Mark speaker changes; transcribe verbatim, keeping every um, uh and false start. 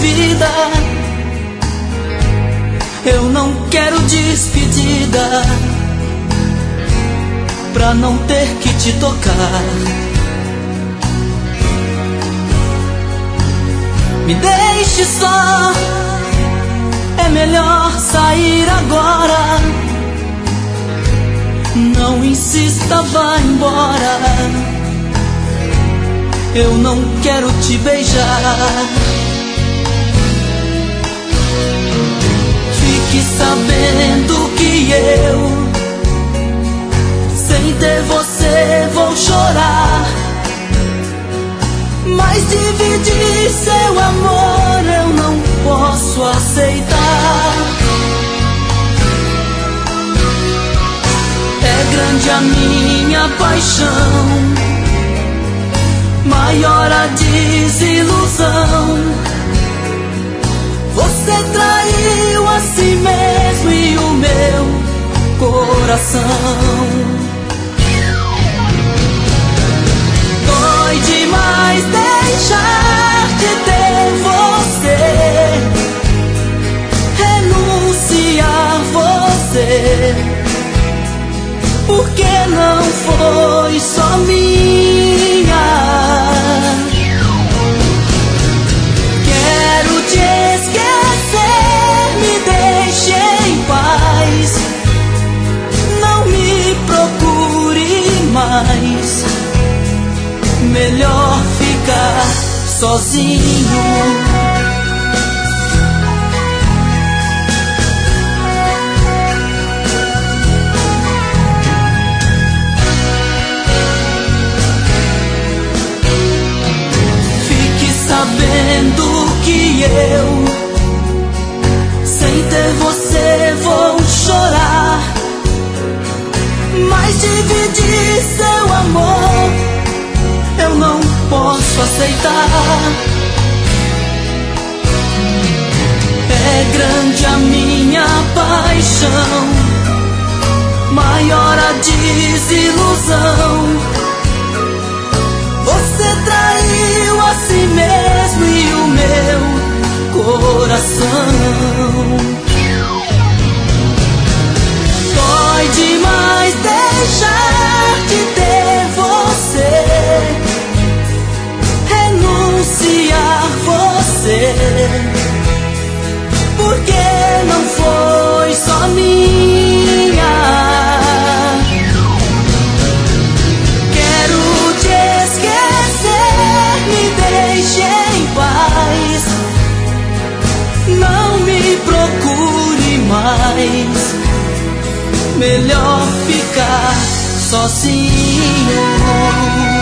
Speaker 1: vida. Eu não quero despedida, pra não ter que te tocar. Me deixe só, é melhor sair agora. Não insista, vá embora. Eu não quero te beijar. Fique sabendo que eu, sem ter você, vou chorar. Mas dividir seu amor eu não posso aceitar. É grande a minha paixão, maior a desilusão. Você traiu a si mesmo e o meu coração. Dói demais deixar de ter você, renunciar você, porque não foi só minha. Quero te esquecer, me deixe em paz. Não me procure mais, melhor ficar sozinho. Sabendo que eu, sem ter você, vou chorar. Mas dividir seu amor eu não posso aceitar. É grande a minha paixão, maior a desilusão. Você traiu a si mesmo e o meu coração. Dói demais deixar de ter você, renunciar você, porque não foi só minha. Não me procure mais, melhor ficar sozinho.